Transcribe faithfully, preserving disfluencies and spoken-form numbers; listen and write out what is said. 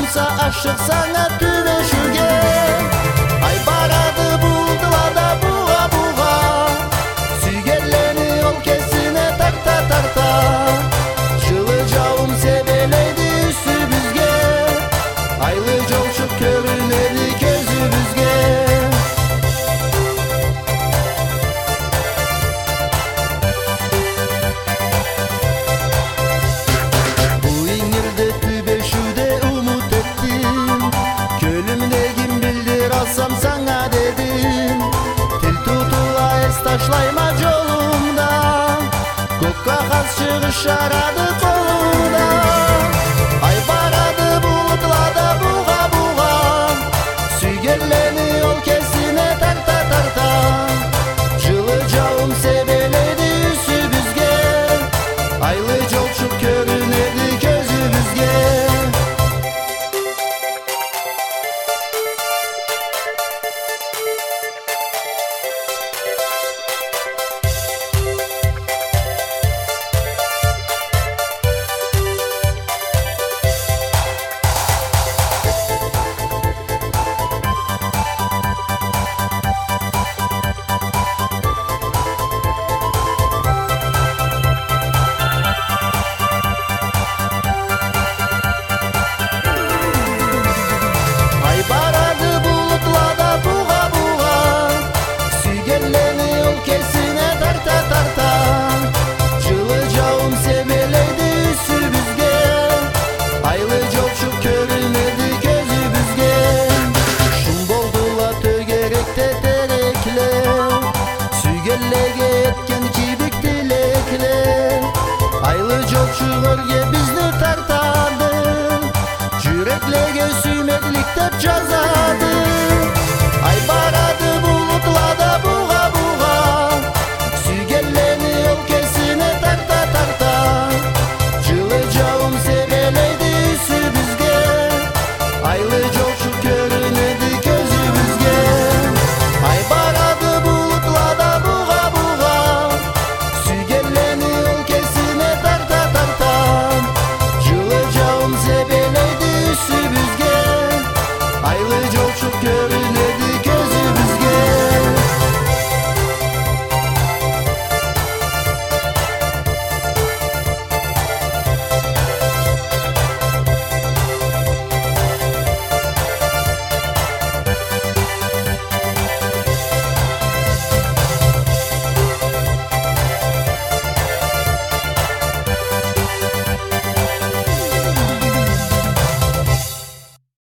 болса ашық саңа түбешуге. Ай барады бұлдылада буға-буға, сүйгенлені ол кесіне тарта-тарта. Жылы жауым себелейді үстімізге, айлы жолшық көрінеді көзімізге. Саңа дедім, тіл тұтыла әс ташлайма жолымда, көк қағаз шығыш жарады қолымда. Ай барады бұлытлада буға-буға, сүйгенлені ол кесіне тарта-тарта. Жылы жауым себелейді үсібізге, айлы жолшық көрінеді көзімізге. Айлы жолшыларға бізді тартады, жүректерге сүймедлік деп жазады.